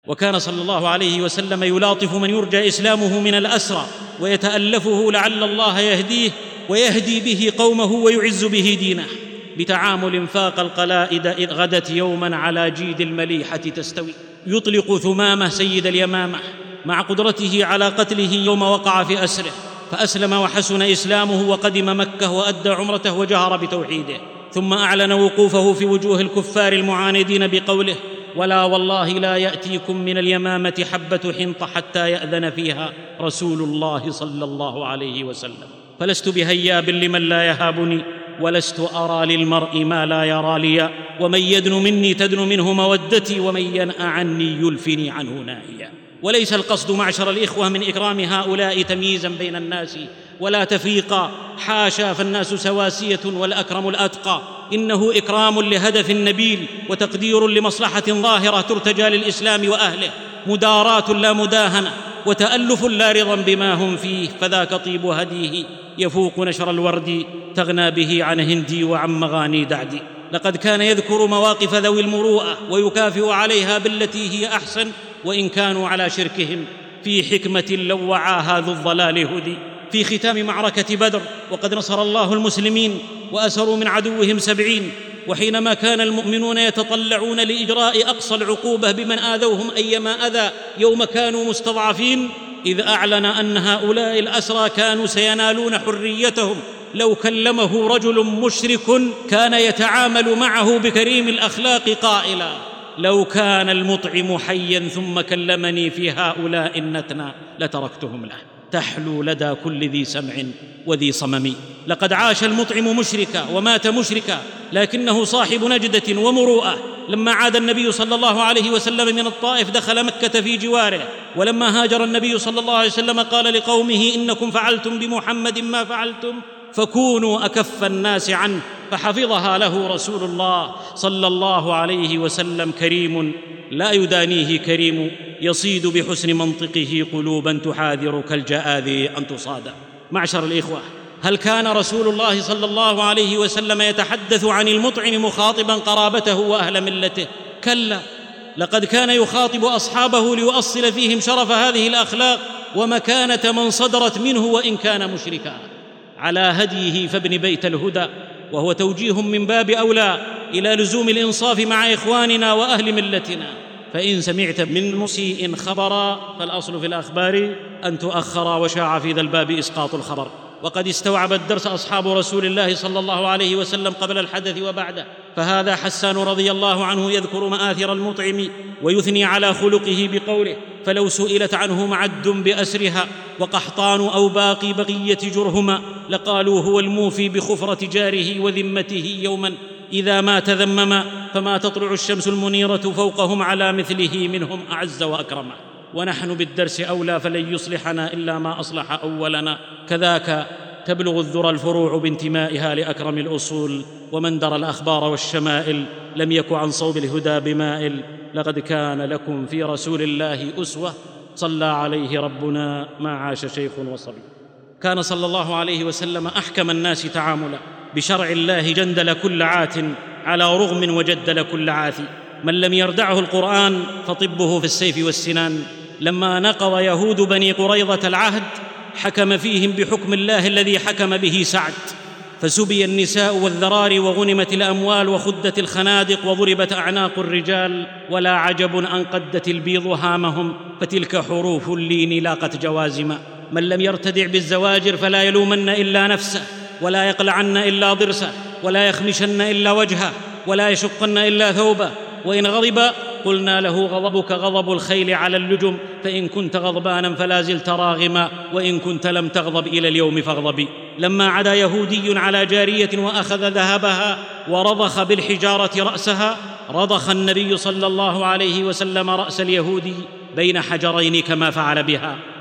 وكان صلى الله عليه وسلم يلاطف من يرجى إسلامه من الأسرى ويتألفه لعل الله يهديه ويهدي به قومه ويعز به دينه، بتعامل فاق القلائد إذ غدت يوما على جيد المليحة تستوي. يطلق ثمامة سيد اليمامة مع قدرته على قتله يوم وقع في أسره، فأسلم وحسن إسلامه وقدم مكة وأدى عمرته وجهر بتوحيده، ثم أعلن وقوفه في وجوه الكفار المعاندين بقوله: ولا والله لا يأتيكم من اليمامة حبة حنطة حتى يأذن فيها رسول الله صلى الله عليه وسلم. فلست بهياب لمن لا يهابني، ولست أرى للمرء ما لا يرى لي، ومن يدن مني تدن منه مودتي، ومن ينأ عني يلفني عنه نائيا. وليس القصد معشر الإخوة من إكرام هؤلاء تمييزا بين الناس ولا تفريقا، حاشا، فالناس سواسية والأكرم الأتقى. إنه إكرام لهدف نبيل وتقدير لمصلحة ظاهرة ترتجى للإسلام وأهله، مداراة لا مداهنة، وتألف لا رضا بما هم فيه، فذاك طيب هديه يفوق نشر الورد، تغنى به عن هندي وعن مغاني دعدي. لقد كان يذكر مواقف ذوي المروءة ويكافئ عليها بالتي هي أحسن، وإن كانوا على شركهم، في حكمة لو وعاها ذو الضلال هدي. في ختام معركة بدر وقد نصر الله المسلمين وأسروا من عدوهم 70، وحينما كان المؤمنون يتطلعون لإجراء أقصى العقوبة بمن آذوهم أيما أذى يوم كانوا مستضعفين، إذ أعلن أن هؤلاء الأسرى كانوا سينالون حريتهم لو كلمه رجل مشرك كان يتعامل معه بكريم الأخلاق قائلا: لو كان المطعم حيا ثم كلمني في هؤلاء النتنى لتركتهم له. تحلو لدى كل ذي سمع وذي صمم. لقد عاش المطعم مشركا ومات مشركا، لكنه صاحب نجدة ومروءة. لما عاد النبي صلى الله عليه وسلم من الطائف دخل مكة في جواره، ولما هاجر النبي صلى الله عليه وسلم قال لقومه: إنكم فعلتم بمحمد ما فعلتم فكونوا أكف الناس عنه، فحفظها له رسول الله صلى الله عليه وسلم. كريم لا يدانيه كريم، يصيد بحسن منطقه قلوبا تحاذر كالجآذي أن تصاد. معشر الإخوة، هل كان رسول الله صلى الله عليه وسلم يتحدث عن المطعم مخاطبا قرابته وأهل ملته؟ كلا، لقد كان يخاطب أصحابه ليؤصل فيهم شرف هذه الأخلاق ومكانة من صدرت منه وإن كان مشركا. على هديه فابن بيت الهدى، وهو توجيه من باب أولى إلى لزوم الإنصاف مع إخواننا وأهل ملتنا. فإن سمعت من مسيء خبرا فالأصل في الأخبار أن تؤخر، وشاع في ذا الباب إسقاط الخبر. وقد استوعب الدرس أصحاب رسول الله صلى الله عليه وسلم قبل الحدث وبعده. فهذا حسان رضي الله عنه يذكر مآثر المطعم ويثني على خلقه بقوله: فلو سئلت عنه معد بأسرها وقحطان أو باقي بقية جرهما لقالوا هو الموفي بخفرة جاره وذمته يوما إذا ما تذمما، فما تطلع الشمس المنيرة فوقهم على مثله منهم أعز وأكرما. ونحن بالدرس أولى، فلن يصلحنا إلا ما أصلح أولنا. كذاك تبلغ الذرى الفروع بانتمائها لأكرم الأصول، ومن درى الأخبار والشمائل لم يك عن صوب الهدى بمائل. لقد كان لكم في رسول الله أسوة، صلى عليه ربنا ما عاش شيخ وصبي. كان صلى الله عليه وسلم أحكم الناس تعاملا بشرع الله، جندل كل عات على رغم وجدل كل عاثي. من لم يردعه القرآن فطبه في السيف والسنان. لما نقض يهود بني قريظة العهد حكم فيهم بحكم الله الذي حكم به سعد، فسبي النساء والذراري وغنمت الأموال وخدت الخنادق وضربت أعناق الرجال، ولا عجب أن قدت البيض هامهم، فتلك حروف اللين لاقت جوازما. من لم يرتدع بالزواجر فلا يلومن إلا نفسه، ولا يقلعن إلا ضرسه، ولا يخمشن إلا وجهه، ولا يشقن إلا ثوبه. وإن غضب قلنا له: غضبك غضب الخيل على اللجم، فإن كنت غضبانا فلا زلت راغما، وإن كنت لم تغضب إلى اليوم فاغضبي. لما عدا يهودي على جارية وأخذ ذهبها ورضخ بالحجارة رأسها، رضخ النبي صلى الله عليه وسلم رأس اليهودي بين حجرين كما فعل بها.